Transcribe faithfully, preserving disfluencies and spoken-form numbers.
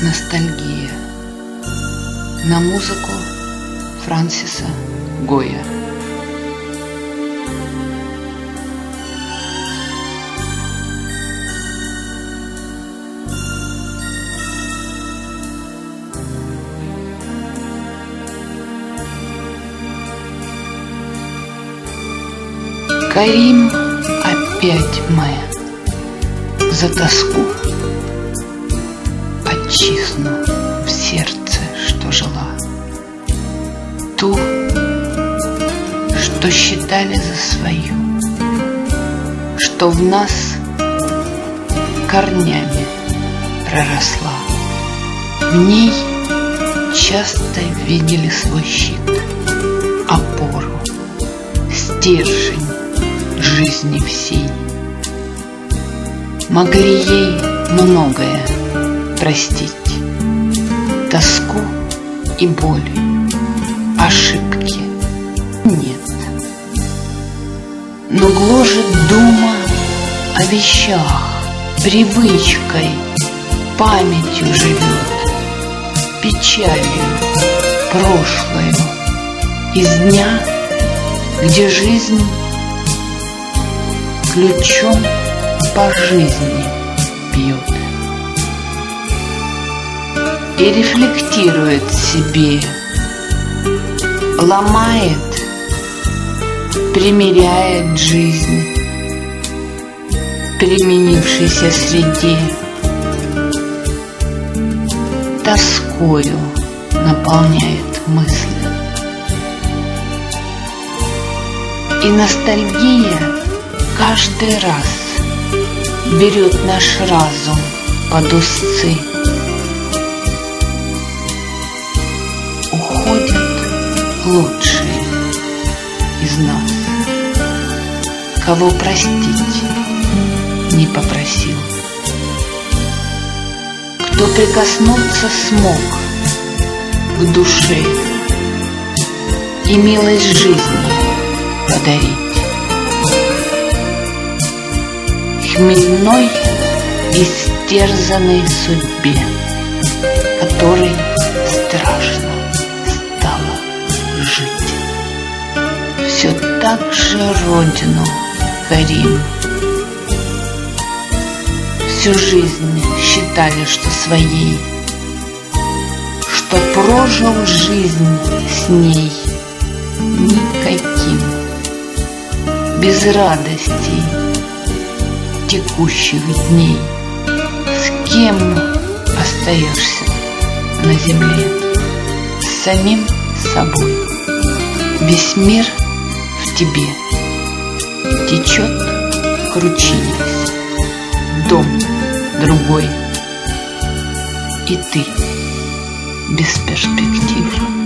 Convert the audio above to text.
Ностальгия. На музыку Франсиса Гоя. Карим, опять мы за тоску отчизну в сердце, что жила, ту, что считали за свою, что в нас корнями проросла. В ней часто видели свой щит, опору, стержень жизни всей. Могли ей многое простить: тоску и боль, ошибки нет. Но гложет дума о вещах, привычкой, памятью живет, печалью прошлою из дня, где жизнь ключом по жизни бьет. И рефлектирует себе, ломает, примеряет жизнь переменившейся среде, тоскою наполняет мысли. И ностальгия каждый раз берет наш разум под узцы. Уходят лучшие из нас, кого простить не попросил, кто прикоснуться смог к душе и милость жизни подарить. Хмельной истерзанной судьбе, которой страшно стало жить. Все так же родину Карим. Всю жизнь считали, что своей, что прожил жизнь с ней никаким, без радостей текущих дней. С кем остаешься на земле? С самим собой. Весь мир в тебе течет, кручинясь, дом другой, и ты без перспектив.